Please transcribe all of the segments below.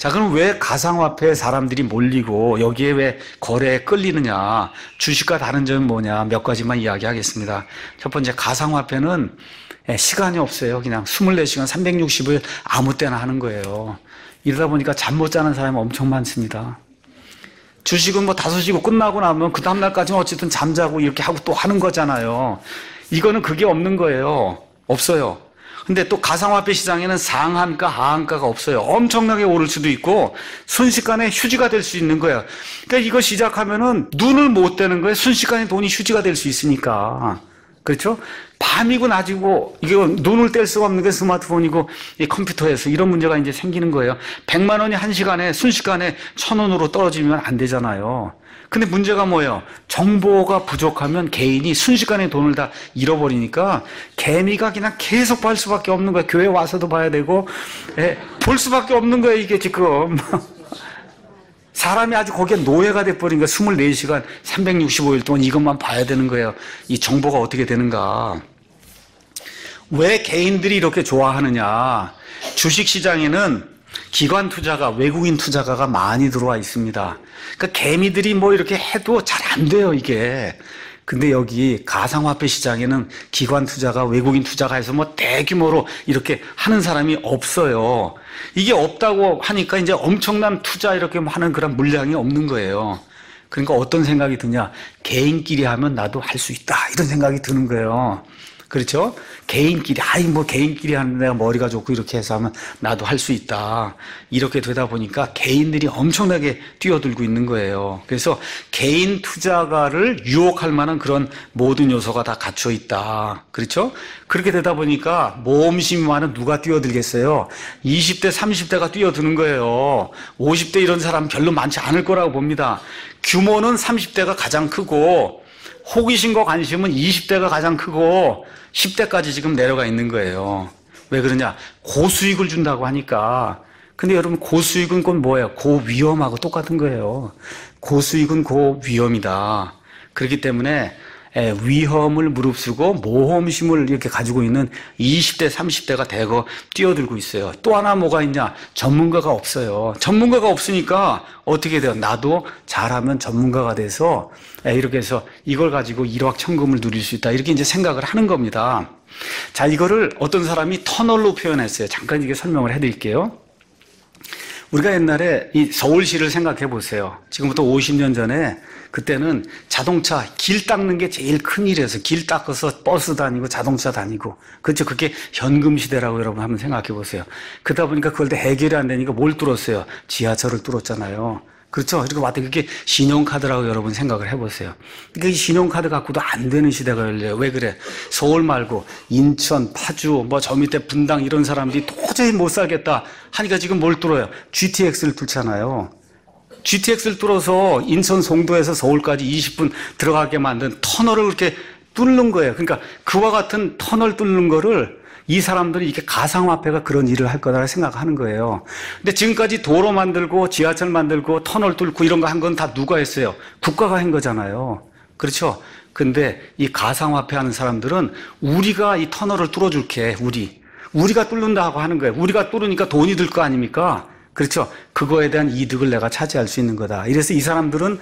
자, 그럼 왜 가상화폐에 사람들이 몰리고 여기에 왜 거래에 끌리느냐? 주식과 다른 점은 뭐냐? 몇 가지만 이야기하겠습니다. 첫 번째, 가상화폐는 시간이 없어요. 그냥 24시간 360일 아무 때나 하는 거예요. 이러다 보니까 잠 못 자는 사람이 엄청 많습니다. 주식은 뭐 5시고 끝나고 나면 그 다음날까지는 어쨌든 잠자고 이렇게 하고 또 하는 거잖아요. 이거는 그게 없는 거예요. 없어요. 근데 또 가상화폐 시장에는 상한가, 하한가가 없어요. 엄청나게 오를 수도 있고 순식간에 휴지가 될 수 있는 거예요. 그러니까 이거 시작하면은 눈을 못 떼는 거예요. 순식간에 돈이 휴지가 될 수 있으니까. 그렇죠? 밤이고 낮이고 이거 눈을 뗄 수가 없는 게 스마트폰이고 이 컴퓨터에서 이런 문제가 이제 생기는 거예요. 100만 원이 한 시간에 순식간에 1,000원으로 떨어지면 안 되잖아요. 근데 문제가 뭐예요? 정보가 부족하면 개인이 순식간에 돈을 다 잃어버리니까 개미가 그냥 계속 볼 수밖에 없는 거예요. 교회 와서도 봐야 되고 볼 수밖에 없는 거예요. 이게 지금 사람이 아주 거기에 노예가 돼버린 거예요. 24시간 365일 동안 이것만 봐야 되는 거예요. 이 정보가 어떻게 되는가. 왜 개인들이 이렇게 좋아하느냐. 주식시장에는 기관 투자가, 외국인 투자가가 많이 들어와 있습니다. 그러니까 개미들이 뭐 이렇게 해도 잘 안 돼요, 이게. 근데 여기 가상화폐 시장에는 기관 투자가, 외국인 투자가 해서 뭐 대규모로 이렇게 하는 사람이 없어요. 이게 없다고 하니까 이제 엄청난 투자 이렇게 하는 그런 물량이 없는 거예요. 그러니까 어떤 생각이 드냐. 개인끼리 하면 나도 할 수 있다. 이런 생각이 드는 거예요. 그렇죠? 개인끼리, 뭐 개인끼리 하는 내가 머리가 좋고 이렇게 해서 하면 나도 할 수 있다. 이렇게 되다 보니까 개인들이 엄청나게 뛰어들고 있는 거예요. 그래서 개인 투자가를 유혹할 만한 그런 모든 요소가 다 갖춰 있다. 그렇죠? 그렇게 되다 보니까 모험심이 많은 누가 뛰어들겠어요? 20대, 30대가 뛰어드는 거예요. 50대 이런 사람 별로 많지 않을 거라고 봅니다. 규모는 30대가 가장 크고 호기심과 관심은 20대가 가장 크고 10대까지 지금 내려가 있는 거예요. 왜 그러냐? 고수익을 준다고 하니까. 근데 여러분 고수익은 곧 뭐예요? 고위험하고 똑같은 거예요. 고수익은 고위험이다. 그렇기 때문에 위험을 무릅쓰고 모험심을 이렇게 가지고 있는 20대, 30대가 대거 뛰어들고 있어요. 또 하나 뭐가 있냐? 전문가가 없어요. 전문가가 없으니까 어떻게 돼요? 나도 잘하면 전문가가 돼서 이렇게 해서 이걸 가지고 일확천금을 누릴 수 있다. 이렇게 이제 생각을 하는 겁니다. 자, 이거를 어떤 사람이 터널로 표현했어요. 잠깐 이게 설명을 해드릴게요. 우리가 옛날에 이 서울시를 생각해 보세요. 지금부터 50년 전에 그때는 자동차 길 닦는 게 제일 큰 일이어서 길 닦아서 버스 다니고 자동차 다니고 그렇죠. 그게 현금 시대라고 여러분 한번 생각해 보세요. 그러다 보니까 그걸 다 해결이 안 되니까 뭘 뚫었어요? 지하철을 뚫었잖아요. 그렇죠. 이렇게 왔더니 그게 신용카드라고 여러분 생각을 해보세요. 그러니까 신용카드 갖고도 안 되는 시대가 열려요. 왜 그래? 서울 말고 인천, 파주, 뭐 저 밑에 분당 이런 사람들이 도저히 못 살겠다 하니까 지금 뭘 뚫어요? GTX를 뚫잖아요. GTX를 뚫어서 인천 송도에서 서울까지 20분 들어가게 만든 터널을 그렇게 뚫는 거예요. 그러니까 그와 같은 터널 뚫는 거를 이 사람들이 이렇게 가상화폐가 그런 일을 할 거다라고 생각하는 거예요. 근데 지금까지 도로 만들고 지하철 만들고 터널 뚫고 이런 거 한 건 다 누가 했어요? 국가가 한 거잖아요. 그렇죠? 근데 이 가상화폐 하는 사람들은 우리가 이 터널을 뚫어줄게, 우리가 뚫는다고 하는 거예요. 우리가 뚫으니까 돈이 들 거 아닙니까? 그렇죠? 그거에 대한 이득을 내가 차지할 수 있는 거다. 이래서 이 사람들은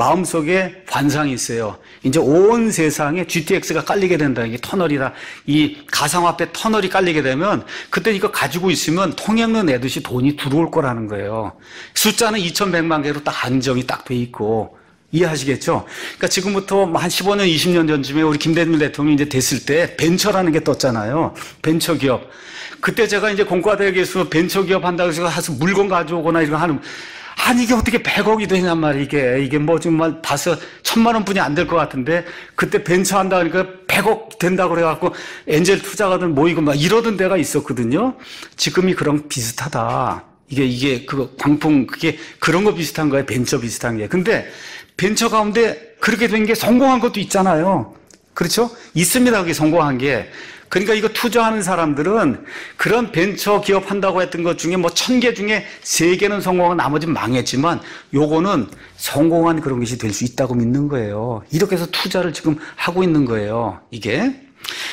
마음속에 관상이 있어요. 이제 온 세상에 GTX가 깔리게 된다. 이게 터널이다. 이 가상화폐 터널이 깔리게 되면 그때 이거 가지고 있으면 통행료 내듯이 돈이 들어올 거라는 거예요. 숫자는 2,100만 개로 딱 한정이 딱 돼 있고. 이해하시겠죠? 그러니까 지금부터 한 15년, 20년 전쯤에 우리 김대중 대통령이 이제 됐을 때 벤처라는 게 떴잖아요. 벤처기업. 그때 제가 이제 공과대학에서 벤처기업 한다고 해서 물건 가져오거나 이런 거 하는, 아니, 이게 어떻게 100억이 되냔 말이야, 이게 뭐 정말 봐서 1,000만 원뿐이 안 될 것 같은데, 그때 벤처 한다 그러니까 100억 된다고 그래갖고, 엔젤 투자가들 모이고 막 이러던 데가 있었거든요. 지금이 그런 비슷하다. 이게, 광풍, 그게 그런 거 비슷한 거예요. 벤처 비슷한 게. 근데, 벤처 가운데 그렇게 된 게 성공한 것도 있잖아요. 그렇죠? 있습니다. 그게 성공한 게. 그러니까 이거 투자하는 사람들은 그런 벤처 기업 한다고 했던 것 중에 뭐 1,000개 중에 3개는 성공하고 나머지는 망했지만 요거는 성공한 그런 것이 될 수 있다고 믿는 거예요. 이렇게 해서 투자를 지금 하고 있는 거예요. 이게.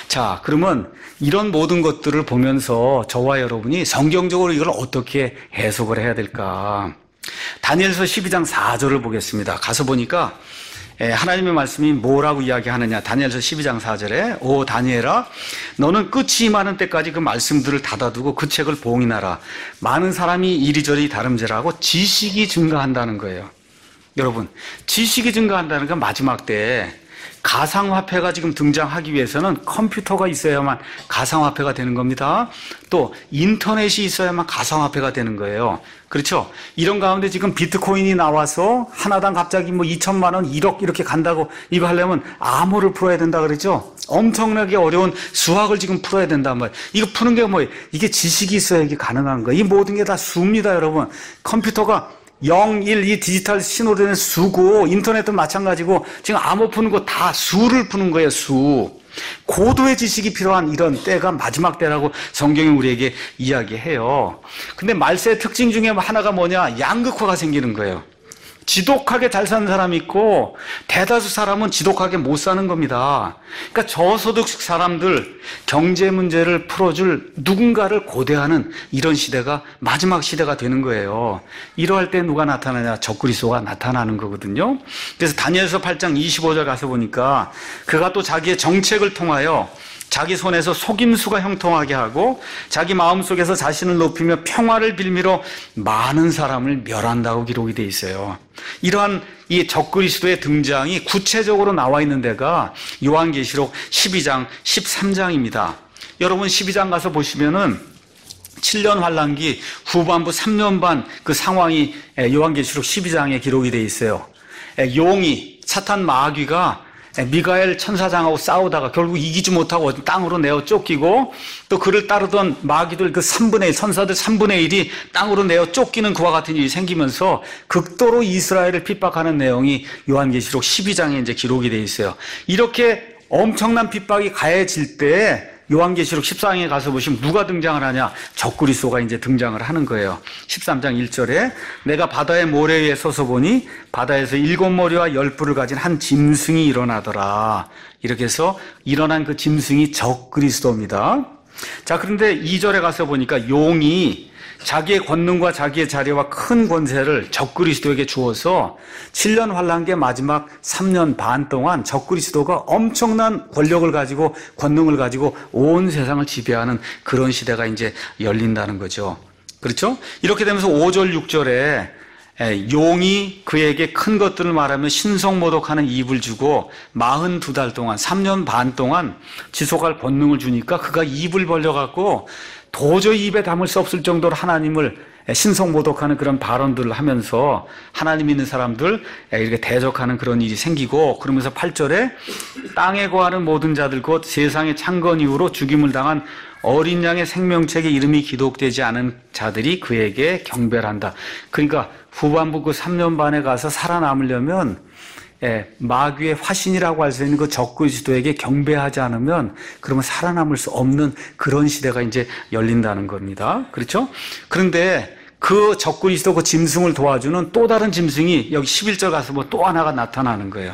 자, 그러면 이런 모든 것들을 보면서 저와 여러분이 성경적으로 이걸 어떻게 해석을 해야 될까? 다니엘서 12장 4절을 보겠습니다. 가서 보니까 하나님의 말씀이 뭐라고 이야기하느냐. 다니엘서 12장 4절에 오 다니엘아 너는 끝이 임하는 때까지 그 말씀들을 닫아두고 그 책을 봉인하라. 많은 사람이 이리저리 다름질하고 지식이 증가한다는 거예요. 여러분, 지식이 증가한다는 건 마지막 때에 가상화폐가 지금 등장하기 위해서는 컴퓨터가 있어야만 가상화폐가 되는 겁니다. 또 인터넷이 있어야만 가상화폐가 되는 거예요. 그렇죠? 이런 가운데 지금 비트코인이 나와서 하나당 갑자기 뭐 2천만 원, 1억 이렇게 간다고 이거 하려면 암호를 풀어야 된다 그러죠? 엄청나게 어려운 수학을 지금 풀어야 된단 말이에요. 이거 푸는 게 뭐예요? 이게 지식이 있어야 이게 가능한 거예요. 이 모든 게 다 수입니다, 여러분. 컴퓨터가 0, 1, 이 디지털 신호로 되는 수고, 인터넷도 마찬가지고, 지금 암호 푸는 거 다 수를 푸는 거예요, 수. 고도의 지식이 필요한 이런 때가 마지막 때라고 성경이 우리에게 이야기해요. 근데 말세의 특징 중에 하나가 뭐냐? 양극화가 생기는 거예요. 지독하게 잘 사는 사람이 있고 대다수 사람은 지독하게 못 사는 겁니다. 그러니까 저소득 사람들 경제 문제를 풀어줄 누군가를 고대하는 이런 시대가 마지막 시대가 되는 거예요. 이러할 때 누가 나타나냐? 적그리스도가 나타나는 거거든요. 그래서 다니엘서 8장 25절 가서 보니까 그가 또 자기의 정책을 통하여 자기 손에서 속임수가 형통하게 하고 자기 마음속에서 자신을 높이며 평화를 빌미로 많은 사람을 멸한다고 기록이 돼 있어요. 이러한 이 적그리스도의 등장이 구체적으로 나와 있는 데가 요한계시록 12장 13장입니다. 여러분 12장 가서 보시면은 7년 환란기 후반부 3년 반 그 상황이 요한계시록 12장에 기록이 돼 있어요. 용이 사탄 마귀가 미가엘 천사장하고 싸우다가 결국 이기지 못하고 땅으로 내어 쫓기고 또 그를 따르던 마귀들 그 3분의 1, 천사들 3분의 1이 땅으로 내어 쫓기는 그와 같은 일이 생기면서 극도로 이스라엘을 핍박하는 내용이 요한계시록 12장에 이제 기록이 되어 있어요. 이렇게 엄청난 핍박이 가해질 때 요한계시록 14장에 가서 보시면 누가 등장을 하냐? 적그리스도가 이제 등장을 하는 거예요. 13장 1절에 내가 바다의 모래 위에 서서 보니 바다에서 7머리와 10뿔을 가진 한 짐승이 일어나더라. 이렇게 해서 일어난 그 짐승이 적그리스도입니다. 자, 그런데 2절에 가서 보니까 용이 자기의 권능과 자기의 자리와 큰 권세를 적그리스도에게 주어서 7년 환란기의 마지막 3년 반 동안 적그리스도가 엄청난 권력을 가지고 권능을 가지고 온 세상을 지배하는 그런 시대가 이제 열린다는 거죠. 그렇죠? 이렇게 되면서 5절 6절에 용이 그에게 큰 것들을 말하며 신성모독하는 입을 주고 42달 동안 3년 반 동안 지속할 권능을 주니까 그가 입을 벌려갖고 도저히 입에 담을 수 없을 정도로 하나님을 신성모독하는 그런 발언들을 하면서 하나님 있는 사람들 이렇게 대적하는 그런 일이 생기고 그러면서 8절에 땅에 거하는 모든 자들 곧 세상의 창건 이후로 죽임을 당한 어린 양의 생명책에 이름이 기록되지 않은 자들이 그에게 경배를 한다. 그러니까 후반부 그 3년 반에 가서 살아남으려면 마귀의 화신이라고 할 수 있는 그 적그리스도에게 경배하지 않으면 그러면 살아남을 수 없는 그런 시대가 이제 열린다는 겁니다. 그렇죠? 그런데 그 적그리스도 그 짐승을 도와주는 또 다른 짐승이 여기 11절 가서 뭐 또 하나가 나타나는 거예요.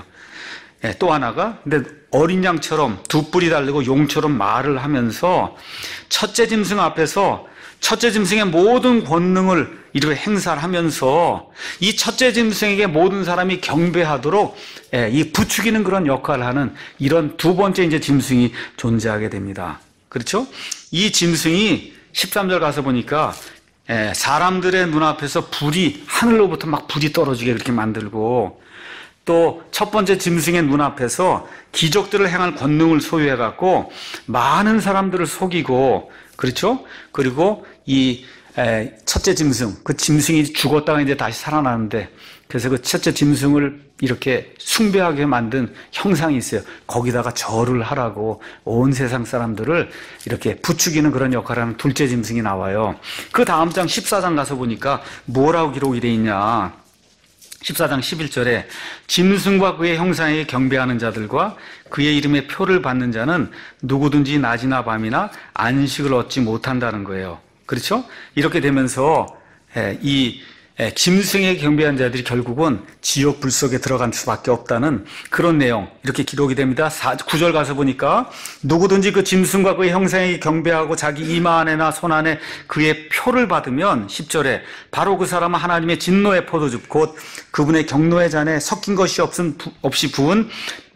또 하나가 근데 어린 양처럼 두 뿔이 달리고 용처럼 말을 하면서 첫째 짐승 앞에서 첫째 짐승의 모든 권능을 이렇게 행사를 하면서 이 첫째 짐승에게 모든 사람이 경배하도록 이 부추기는 그런 역할을 하는 이런 두 번째 이제 짐승이 존재하게 됩니다. 그렇죠? 이 짐승이 13절 가서 보니까 사람들의 눈앞에서 불이 하늘로부터 막 불이 떨어지게 그렇게 만들고 또 첫 번째 짐승의 눈앞에서 기적들을 행할 권능을 소유해갖고 많은 사람들을 속이고 그렇죠? 그리고 이 첫째 짐승, 그 짐승이 죽었다가 이제 다시 살아나는데 그래서 그 첫째 짐승을 이렇게 숭배하게 만든 형상이 있어요. 거기다가 절을 하라고 온 세상 사람들을 이렇게 부추기는 그런 역할을 하는 둘째 짐승이 나와요. 그 다음 장 14장 가서 보니까 뭐라고 기록이 돼 있냐. 14장 11절에 짐승과 그의 형상에 경배하는 자들과 그의 이름의 표를 받는 자는 누구든지 낮이나 밤이나 안식을 얻지 못한다는 거예요. 그렇죠? 이렇게 되면서 이 짐승에 경배한 자들이 결국은 지옥 불 속에 들어갈 수밖에 없다는 그런 내용 이렇게 기록이 됩니다. 9절 가서 보니까 누구든지 그 짐승과 그의 형상에 경배하고 자기 이마 안에나 손 안에 그의 표를 받으면 10절에 바로 그 사람은 하나님의 진노의 포도즙 곧 그분의 경노의 잔에 섞인 것이 없이 부은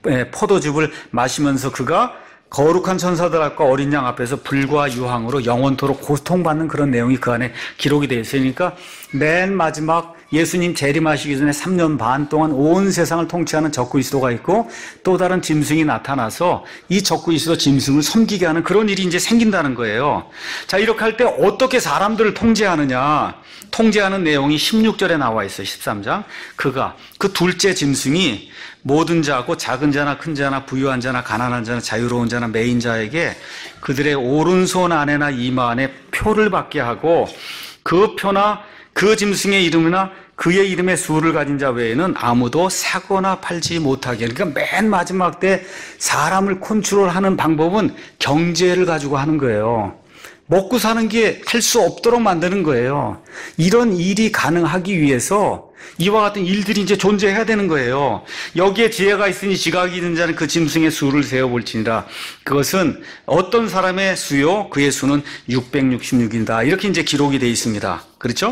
포도즙을 마시면서 그가 거룩한 천사들 앞과 어린 양 앞에서 불과 유황으로 영원토록 고통받는 그런 내용이 그 안에 기록이 되어 있으니까 맨 마지막 예수님 재림하시기 전에 3년 반 동안 온 세상을 통치하는 적그리스도가 있고 또 다른 짐승이 나타나서 이 적그리스도 짐승을 섬기게 하는 그런 일이 이제 생긴다는 거예요. 자, 이렇게 할 때 어떻게 사람들을 통제하느냐? 통제하는 내용이 16절에 나와 있어요. 13장. 그가 그 둘째 짐승이 모든 자고 작은 자나 큰 자나 부유한 자나 가난한 자나 자유로운 자나 매인 자에게 그들의 오른손 안에나 이마 안에 표를 받게 하고 그 표나 그 짐승의 이름이나 그의 이름의 수를 가진 자 외에는 아무도 사거나 팔지 못하게. 그러니까 맨 마지막 때 사람을 컨트롤하는 방법은 경제를 가지고 하는 거예요. 먹고 사는 게 할 수 없도록 만드는 거예요. 이런 일이 가능하기 위해서 이와 같은 일들이 이제 존재해야 되는 거예요. 여기에 지혜가 있으니 지각이 있는 자는 그 짐승의 수를 세어볼지니라. 그것은 어떤 사람의 수요? 그의 수는 666이다. 이렇게 이제 기록이 되어 있습니다. 그렇죠?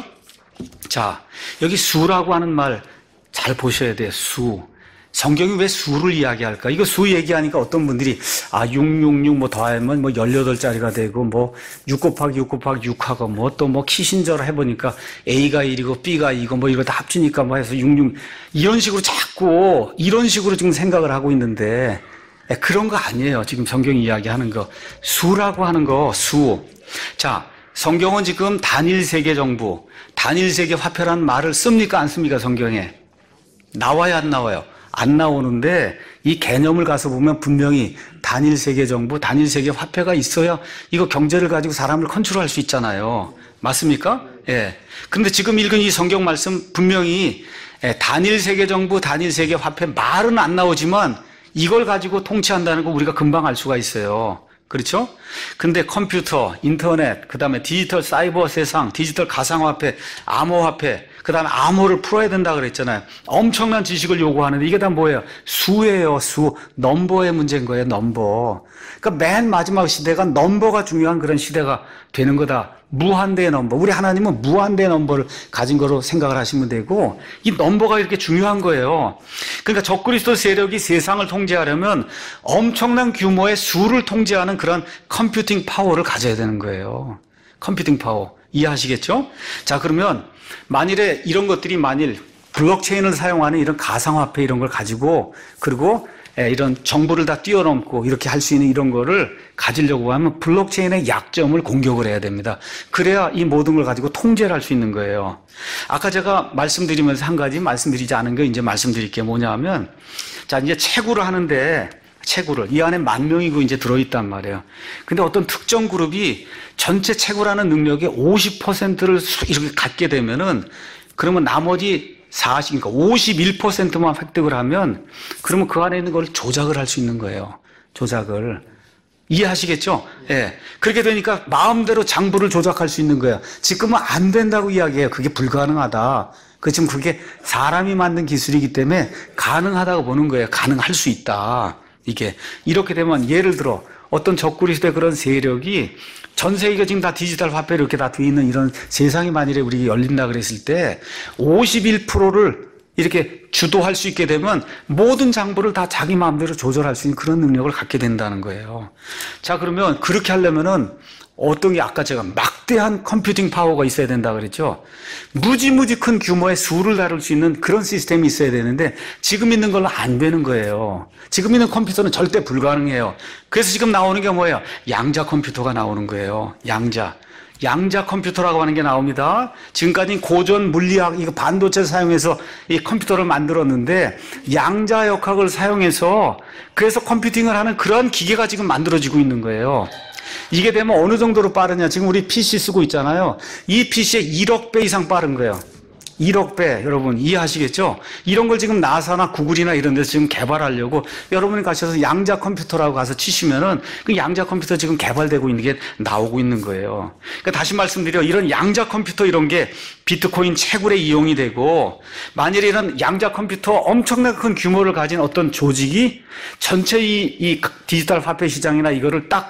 자, 여기 수라고 하는 말 잘 보셔야 돼요. 수. 성경이 왜 수를 이야기할까? 이거 수 얘기하니까 어떤 분들이 666 뭐 더하면 뭐 18자리가 되고 뭐 6 곱하기 6 곱하기 6하고 뭐 또 뭐 키신저를 해보니까 A가 1이고 B가 2고 뭐 이거 다 합치니까 뭐 해서 66 이런 식으로 자꾸 이런 식으로 지금 생각을 하고 있는데 그런 거 아니에요. 지금 성경이 이야기하는 거. 수라고 하는 거, 수. 자, 성경은 지금 단일 세계 정부, 단일 세계 화폐라는 말을 씁니까? 안 씁니까? 성경에. 나와요? 안 나와요? 안 나오는데 이 개념을 가서 보면 분명히 단일 세계 정부, 단일 세계 화폐가 있어야 이거 경제를 가지고 사람을 컨트롤할 수 있잖아요. 맞습니까? 예. 근데 지금 읽은 이 성경 말씀 분명히 단일 세계 정부, 단일 세계 화폐 말은 안 나오지만 이걸 가지고 통치한다는 거 우리가 금방 알 수가 있어요. 그렇죠? 근데 컴퓨터, 인터넷, 그 다음에 디지털 사이버 세상, 디지털 가상화폐, 암호화폐, 그 다음에 암호를 풀어야 된다 그랬잖아요. 엄청난 지식을 요구하는데 이게 다 뭐예요? 수예요, 수. 넘버의 문제인 거예요, 넘버. 그러니까 맨 마지막 시대가 넘버가 중요한 그런 시대가 되는 거다. 무한대의 넘버. 우리 하나님은 무한대의 넘버를 가진 거로 생각을 하시면 되고 이 넘버가 이렇게 중요한 거예요. 그러니까 적그리스도 세력이 세상을 통제하려면 엄청난 규모의 수를 통제하는 그런 컴퓨팅 파워를 가져야 되는 거예요. 컴퓨팅 파워. 이해하시겠죠? 자, 그러면 만일에 이런 것들이 만일 블록체인을 사용하는 이런 가상화폐 이런 걸 가지고 그리고 이런 정보를 다 뛰어넘고 이렇게 할 수 있는 이런 거를 가지려고 하면 블록체인의 약점을 공격을 해야 됩니다. 그래야 이 모든 걸 가지고 통제를 할 수 있는 거예요. 아까 제가 말씀드리면서 한 가지 말씀드리지 않은 거 이제 말씀드릴게요. 뭐냐 하면 자, 이제 채굴을 하는데 채굴을 이 안에 10,000명이고 이제 들어있단 말이에요. 근데 어떤 특정 그룹이 전체 채굴하는 능력의 50%를 이렇게 갖게 되면은 그러면 나머지 40, 그러니까 51%만 획득을 하면 그러면 그 안에 있는 걸 조작을 할 수 있는 거예요. 조작을. 이해하시겠죠? 예. 그렇게 되니까 마음대로 장부를 조작할 수 있는 거예요. 지금은 안 된다고 이야기해요. 그게 불가능하다. 지금 그게 사람이 만든 기술이기 때문에 가능하다고 보는 거예요. 가능할 수 있다. 이게. 이렇게 되면 예를 들어 어떤 적그리스도의 그런 세력이 전 세계가 지금 다 디지털 화폐로 이렇게 다 돼 있는 이런 세상이 만일에 우리 열린다 그랬을 때 51%를 이렇게 주도할 수 있게 되면 모든 장부를 다 자기 마음대로 조절할 수 있는 그런 능력을 갖게 된다는 거예요. 자, 그러면 그렇게 하려면은 어떤 게 아까 제가 막대한 컴퓨팅 파워가 있어야 된다 그랬죠. 무지무지 큰 규모의 수를 다룰 수 있는 그런 시스템이 있어야 되는데 지금 있는 걸로 안 되는 거예요. 지금 있는 컴퓨터는 절대 불가능해요. 그래서 지금 나오는 게 뭐예요? 양자 컴퓨터가 나오는 거예요. 양자 컴퓨터라고 하는 게 나옵니다. 지금까지는 고전 물리학, 이거 반도체를 사용해서 이 컴퓨터를 만들었는데 양자 역학을 사용해서 그래서 컴퓨팅을 하는 그런 기계가 지금 만들어지고 있는 거예요. 이게 되면 어느 정도로 빠르냐. 지금 우리 PC 쓰고 있잖아요. 이 PC의 1억 배 이상 빠른 거예요. 1억 배, 여러분 이해하시겠죠? 이런 걸 지금 나사나 구글이나 이런 데서 지금 개발하려고 여러분이 가셔서 양자 컴퓨터라고 가서 치시면은 그 양자 컴퓨터 지금 개발되고 있는 게 나오고 있는 거예요. 그러니까 다시 말씀드려, 이런 양자 컴퓨터 이런 게 비트코인 채굴에 이용이 되고, 만일에 이런 양자 컴퓨터 엄청나게 큰 규모를 가진 어떤 조직이 전체 이 디지털 화폐 시장이나 이거를 딱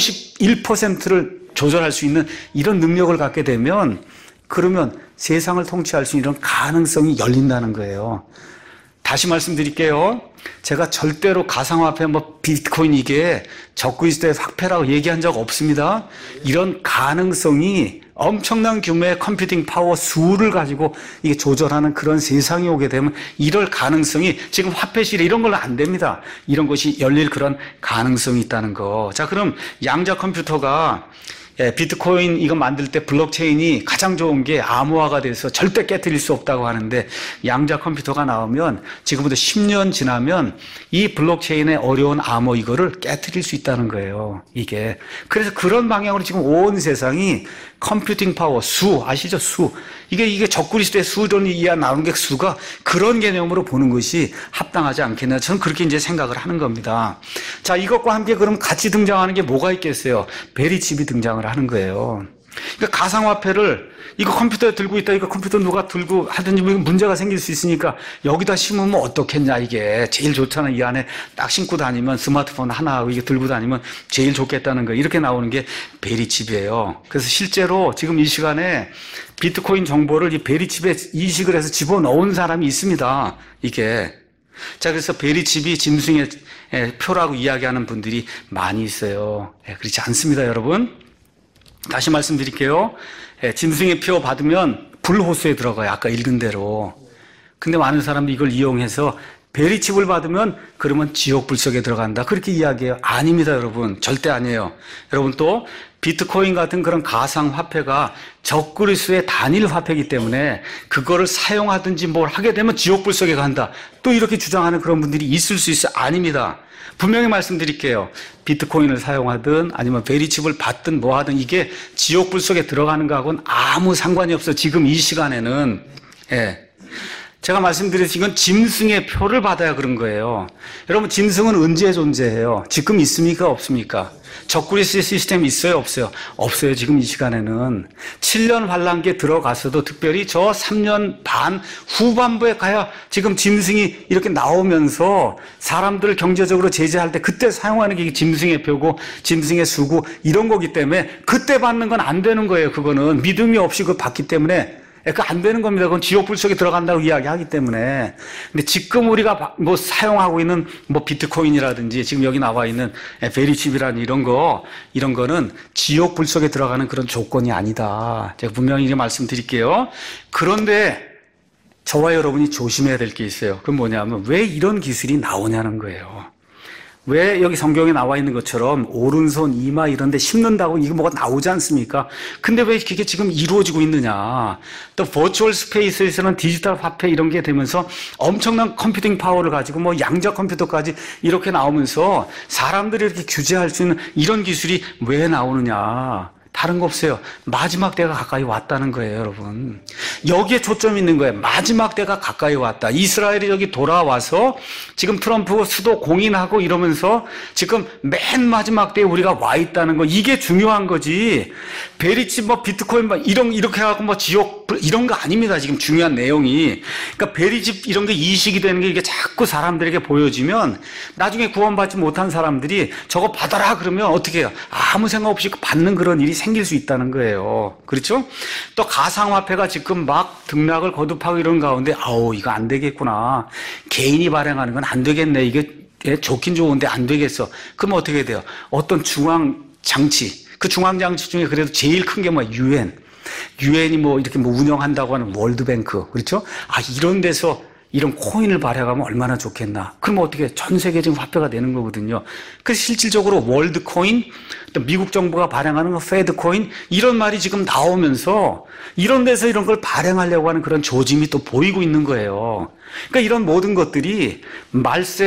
51%를 조절할 수 있는 이런 능력을 갖게 되면, 그러면 세상을 통치할 수 있는 이런 가능성이 열린다는 거예요. 다시 말씀드릴게요. 제가 절대로 가상화폐, 비트코인 이게 적그리스도의 화폐라고 얘기한 적 없습니다. 이런 가능성이 엄청난 규모의 컴퓨팅 파워 수를 가지고 이게 조절하는 그런 세상이 오게 되면 이럴 가능성이, 지금 화폐 시대 이런 걸로 안 됩니다. 이런 것이 열릴 그런 가능성이 있다는 거. 자, 그럼 양자 컴퓨터가 비트코인 이거 만들 때 블록체인이 가장 좋은 게 암호화가 돼서 절대 깨트릴 수 없다고 하는데, 양자 컴퓨터가 나오면 지금부터 10년 지나면 이 블록체인의 어려운 암호 이거를 깨트릴 수 있다는 거예요, 이게. 그래서 그런 방향으로 지금 온 세상이 컴퓨팅 파워, 수, 아시죠? 수. 이게 적그리스도의 수론이 이해 나오는 게 수가 그런 개념으로 보는 것이 합당하지 않겠나. 저는 그렇게 이제 생각을 하는 겁니다. 자, 이것과 함께 그럼 같이 등장하는 게 뭐가 있겠어요? 베리칩이 등장을 하는 거예요. 그러니까 가상화폐를 이거 컴퓨터에 들고 있다, 이거 컴퓨터 누가 들고 하든지 문제가 생길 수 있으니까 여기다 심으면 어떻겠냐, 이게. 제일 좋잖아. 이 안에 딱 심고 다니면 스마트폰 하나하고 이게 들고 다니면 제일 좋겠다는 거. 이렇게 나오는 게 베리칩이에요. 그래서 실제로 지금 이 시간에 비트코인 정보를 이 베리칩에 이식을 해서 집어넣은 사람이 있습니다, 이게. 자, 그래서 베리칩이 짐승의 표라고 이야기하는 분들이 많이 있어요. 그렇지 않습니다, 여러분. 다시 말씀드릴게요. 짐승의 표 받으면 불호수에 들어가요. 아까 읽은 대로. 근데 많은 사람들이 이걸 이용해서 베리칩을 받으면 그러면 지옥 불속에 들어간다, 그렇게 이야기해요. 아닙니다, 여러분. 절대 아니에요. 여러분, 또 비트코인 같은 그런 가상화폐가 적그리스도의 단일 화폐이기 때문에 그거를 사용하든지 뭘 하게 되면 지옥 불속에 간다, 또 이렇게 주장하는 그런 분들이 있을 수 있어요. 아닙니다. 분명히 말씀드릴게요. 비트코인을 사용하든 아니면 베리칩을 받든 뭐 하든 이게 지옥 불속에 들어가는 거하고는 아무 상관이 없어요, 지금 이 시간에는. 제가 말씀드렸듯이 이건 짐승의 표를 받아야 그런 거예요. 여러분, 짐승은 언제 존재해요? 지금 있습니까? 없습니까? 적그리스도의 시스템이 있어요? 없어요? 없어요, 지금 이 시간에는. 7년 환란기에 들어가서도 특별히 저 3년 반 후반부에 가야 지금 짐승이 이렇게 나오면서 사람들을 경제적으로 제재할 때 그때 사용하는 게 짐승의 표고 짐승의 수고 이런 거기 때문에 그때 받는 건 안 되는 거예요. 그거는 믿음이 없이 그걸 받기 때문에 그거 안 되는 겁니다. 그건 지옥 불속에 들어간다고 이야기하기 때문에. 근데 지금 우리가 뭐 사용하고 있는 뭐 비트코인이라든지 지금 여기 나와 있는 베리칩이라는 이런 거는 지옥 불속에 들어가는 그런 조건이 아니다. 제가 분명히 이제 말씀드릴게요. 그런데 저와 여러분이 조심해야 될 게 있어요. 그건 뭐냐면 왜 이런 기술이 나오냐는 거예요. 왜 여기 성경에 나와 있는 것처럼 오른손, 이마 이런 데 심는다고 이게 뭐가 나오지 않습니까? 근데 왜 그게 지금 이루어지고 있느냐? 또 버추얼 스페이스에서는 디지털 화폐 이런 게 되면서 엄청난 컴퓨팅 파워를 가지고 뭐 양자 컴퓨터까지 이렇게 나오면서 사람들이 이렇게 규제할 수 있는 이런 기술이 왜 나오느냐? 다른 거 없어요. 마지막 때가 가까이 왔다는 거예요, 여러분. 여기에 초점이 있는 거예요. 마지막 때가 가까이 왔다. 이스라엘이 여기 돌아와서 지금 트럼프 수도 공인하고 이러면서 지금 맨 마지막 때에 우리가 와 있다는 거, 이게 중요한 거지. 베리칩 뭐 비트코인 뭐 이렇게 하고 뭐 지옥 이런 거 아닙니다. 지금 중요한 내용이. 그러니까 베리칩 이런 게 이식이 되는 게 이게 자꾸 사람들에게 보여지면 나중에 구원받지 못한 사람들이 저거 받아라 그러면 어떻게 해요? 아무 생각 없이 받는 그런 일이 생길 수 있다는 거예요. 그렇죠? 또 가상화폐가 지금 막 등락을 거듭하고 이런 가운데 이거 안 되겠구나. 개인이 발행하는 건 안 되겠네. 이게 좋긴 좋은데 안 되겠어. 그럼 어떻게 돼요? 어떤 중앙장치, 그 중앙장치 중에 그래도 제일 큰 게 유엔이 뭐 이렇게 뭐 운영한다고 하는 월드뱅크, 그렇죠? 이런 데서 이런 코인을 발행하면 얼마나 좋겠나. 그러면 어떻게 전 세계 지금 화폐가 되는 거거든요. 그래서 실질적으로 월드 코인, 또 미국 정부가 발행하는 페드 코인 이런 말이 지금 나오면서 이런 데서 이런 걸 발행하려고 하는 그런 조짐이 또 보이고 있는 거예요. 그러니까 이런 모든 것들이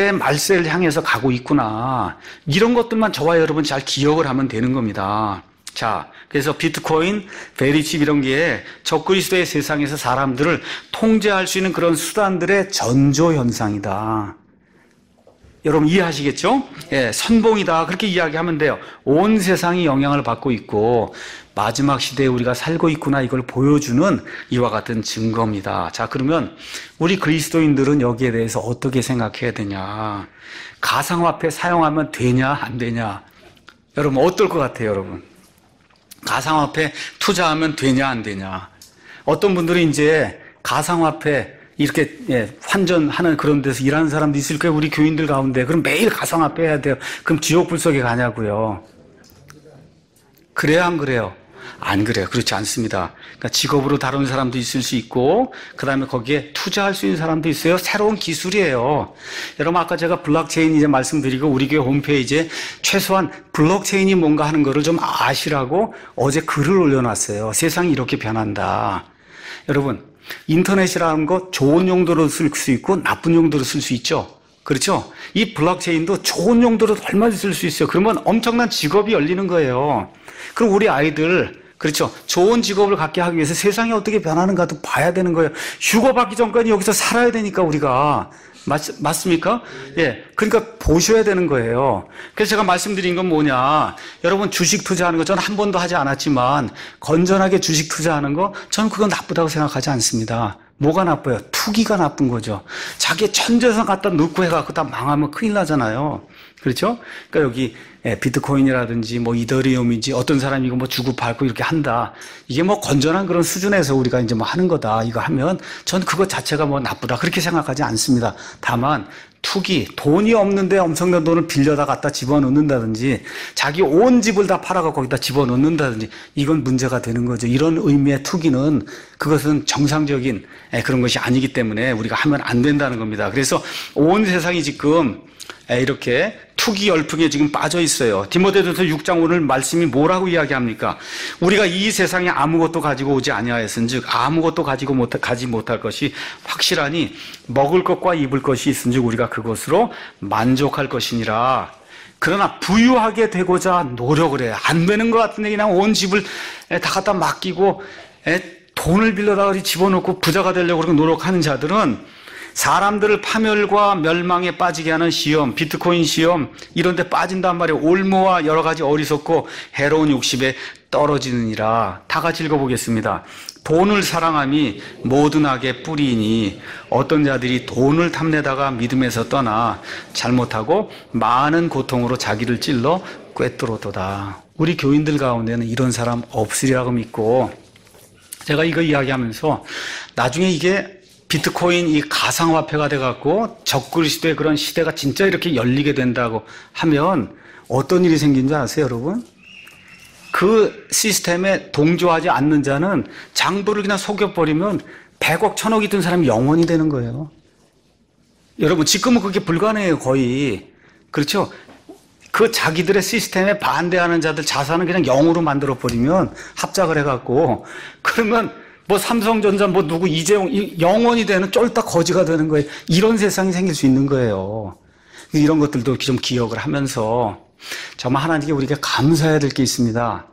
말세를 향해서 가고 있구나. 이런 것들만 저와 여러분 잘 기억을 하면 되는 겁니다. 자, 그래서 비트코인, 베리칩 이런 게 적그리스도의 세상에서 사람들을 통제할 수 있는 그런 수단들의 전조 현상이다. 여러분 이해하시겠죠? 예, 선봉이다. 그렇게 이야기하면 돼요. 온 세상이 영향을 받고 있고 마지막 시대에 우리가 살고 있구나 이걸 보여주는 이와 같은 증거입니다. 자, 그러면 우리 그리스도인들은 여기에 대해서 어떻게 생각해야 되냐? 가상화폐 사용하면 되냐 안 되냐? 여러분 어떨 것 같아요, 여러분? 가상화폐 투자하면 되냐 안 되냐? 어떤 분들은 이제 가상화폐 이렇게 환전하는 그런 데서 일하는 사람도 있을 거예요. 우리 교인들 가운데. 그럼 매일 가상화폐 해야 돼요. 그럼 지옥 불속에 가냐고요. 그래요, 안 그래요? 안 그래요. 그렇지 않습니다. 그러니까 직업으로 다루는 사람도 있을 수 있고, 그 다음에 거기에 투자할 수 있는 사람도 있어요. 새로운 기술이에요. 여러분, 아까 제가 블록체인 이제 말씀드리고, 우리 교회 홈페이지에 최소한 블록체인이 뭔가 하는 거를 좀 아시라고 어제 글을 올려놨어요. 세상이 이렇게 변한다. 여러분, 인터넷이라는 거 좋은 용도로 쓸 수 있고, 나쁜 용도로 쓸 수 있죠. 그렇죠? 이 블록체인도 좋은 용도로 얼마든지 쓸 수 있어요. 그러면 엄청난 직업이 열리는 거예요. 그럼 우리 아이들, 그렇죠? 좋은 직업을 갖게 하기 위해서 세상이 어떻게 변하는가도 봐야 되는 거예요. 휴가 받기 전까지 여기서 살아야 되니까 우리가. 맞습니까? 예. 그러니까 보셔야 되는 거예요. 그래서 제가 말씀드린 건 뭐냐. 여러분 주식 투자하는 거 저는 한 번도 하지 않았지만 건전하게 주식 투자하는 거 저는 그건 나쁘다고 생각하지 않습니다. 뭐가 나빠요? 투기가 나쁜 거죠. 자기 천재성 갖다 넣고 해갖고 다 망하면 큰일 나잖아요. 그렇죠? 그러니까 여기 비트코인이라든지 뭐 이더리움인지 어떤 사람이 이거 뭐 주고 팔고 이렇게 한다. 이게 뭐 건전한 그런 수준에서 우리가 이제 뭐 하는 거다. 이거 하면 전 그것 자체가 뭐 나쁘다. 그렇게 생각하지 않습니다. 다만 투기, 돈이 없는데 엄청난 돈을 빌려다 갖다 집어넣는다든지 자기 온 집을 다 팔아갖고 거기다 집어넣는다든지 이건 문제가 되는 거죠. 이런 의미의 투기는 그것은 정상적인 그런 것이 아니기 때문에 우리가 하면 안 된다는 겁니다. 그래서 온 세상이 지금 이렇게 투기 열풍에 지금 빠져 있어요. 디모데전서 6장 오늘 말씀이 뭐라고 이야기합니까? 우리가 이 세상에 아무것도 가지고 오지 아니하였은즉 아무것도 가지 못할 것이 확실하니 먹을 것과 입을 것이 있은즉 우리가 그것으로 만족할 것이니라. 그러나 부유하게 되고자 노력을 해요. 안 되는 것 같은데 그냥 온 집을 다 갖다 맡기고 돈을 빌려다 집어넣고 부자가 되려고 그렇게 노력하는 자들은 사람들을 파멸과 멸망에 빠지게 하는 시험, 비트코인 시험 이런 데 빠진단 말이에요. 올무와 여러 가지 어리석고 해로운 욕심에 떨어지느니라. 다 같이 읽어보겠습니다. 돈을 사랑함이 모든 악의 뿌리이니 어떤 자들이 돈을 탐내다가 믿음에서 떠나 잘못하고 많은 고통으로 자기를 찔러 꿰뚫었도다. 우리 교인들 가운데는 이런 사람 없으리라고 믿고 제가 이거 이야기하면서 나중에 이게 비트코인 이 가상화폐가 돼갖고 적그리스도의 그런 시대가 진짜 이렇게 열리게 된다고 하면 어떤 일이 생긴 줄 아세요, 여러분? 그 시스템에 동조하지 않는 자는 장부를 그냥 속여버리면 100억, 1000억이 든 사람이 영원히 되는 거예요. 여러분, 지금은 그게 불가능해요, 거의. 그렇죠? 그 자기들의 시스템에 반대하는 자들 자산을 그냥 0으로 만들어버리면 합작을 해갖고 그러면 뭐 삼성전자 뭐 누구 이재용 영원히 되는 쫄딱 거지가 되는 거예요. 이런 세상이 생길 수 있는 거예요. 이런 것들도 좀 기억을 하면서 정말 하나님께 우리가 감사해야 될 게 있습니다.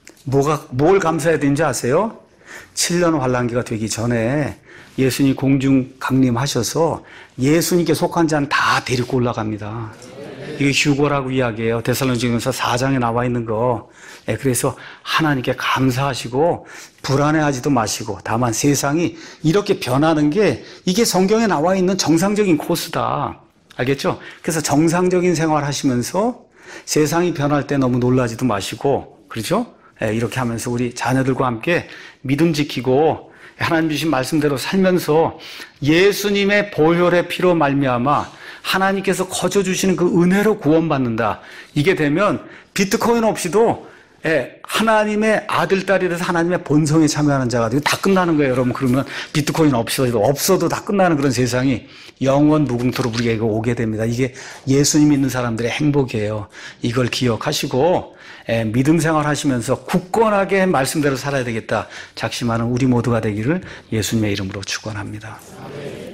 뭘 감사해야 되는지 아세요? 7년 환란기가 되기 전에 예수님 공중 강림하셔서 예수님께 속한 자는 다 데리고 올라갑니다. 이게 휴거라고 이야기해요. 데살로니가서 4장에 나와 있는 거. 그래서 하나님께 감사하시고 불안해하지도 마시고 다만 세상이 이렇게 변하는 게 이게 성경에 나와 있는 정상적인 코스다. 알겠죠? 그래서 정상적인 생활 하시면서 세상이 변할 때 너무 놀라지도 마시고 그렇죠? 이렇게 하면서 우리 자녀들과 함께 믿음 지키고 하나님 주신 말씀대로 살면서 예수님의 보혈의 피로 말미암아 하나님께서 거저 주시는 그 은혜로 구원받는다. 이게 되면 비트코인 없이도 하나님의 아들, 딸이 돼서 하나님의 본성에 참여하는 자가 되고 다 끝나는 거예요, 여러분. 그러면 비트코인 없어도 다 끝나는 그런 세상이 영원 무궁토록 우리에게 오게 됩니다. 이게 예수님 믿는 사람들의 행복이에요. 이걸 기억하시고 믿음 생활 하시면서 굳건하게 말씀대로 살아야 되겠다 작심하는 우리 모두가 되기를 예수님의 이름으로 축원합니다.